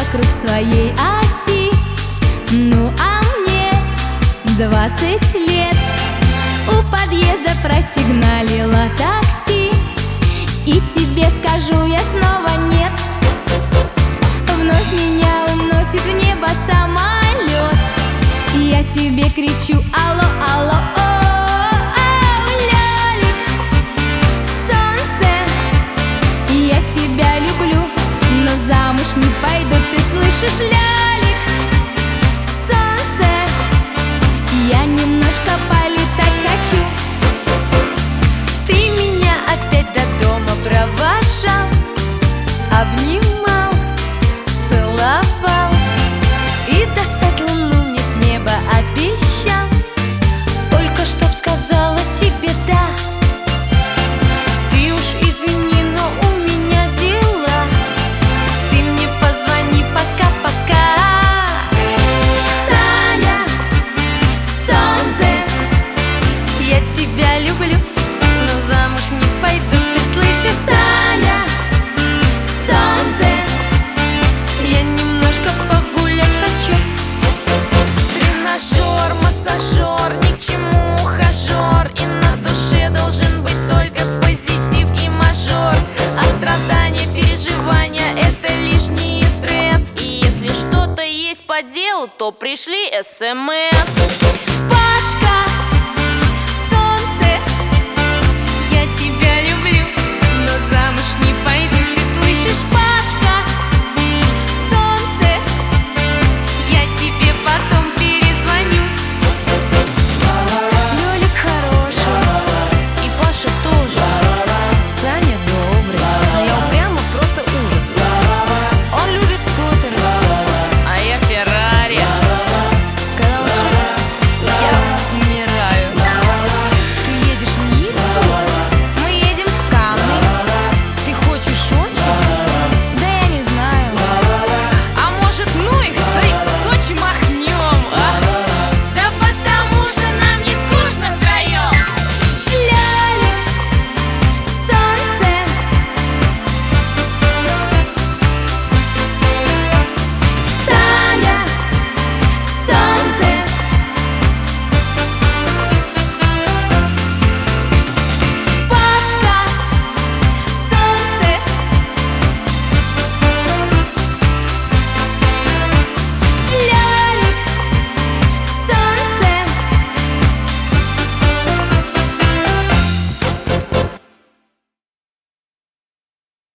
вокруг своей оси. Ну а мне 20 лет. У подъезда просигналило такси, и тебе скажу я снова нет. Вновь меня уносит в небо самолет. Я тебе кричу: алло, алло, лёлик, солнце, я тебя люблю, но замуж не пойду, ты слышишь, лёлик, солнце, я немножко полетать хочу. Ты меня опять до дома провожал, обнимал, целовал и достать луну мне с неба обещал. Только чтоб сказала тебе да. Ты уж извини, но у меня дела. Ты мне позвони пока-пока. Саня, солнце, Я тебя люблю, но замуж не пойду, ты слышишь? Саня, солнце, Я немножко погулять хочу. Тренажер, массажер, ни к чему ухажер. И на душе должен быть только позитив и мажор. А страдания, переживания — это лишний стресс. И если что-то есть по делу, то пришли СМС. Пашка,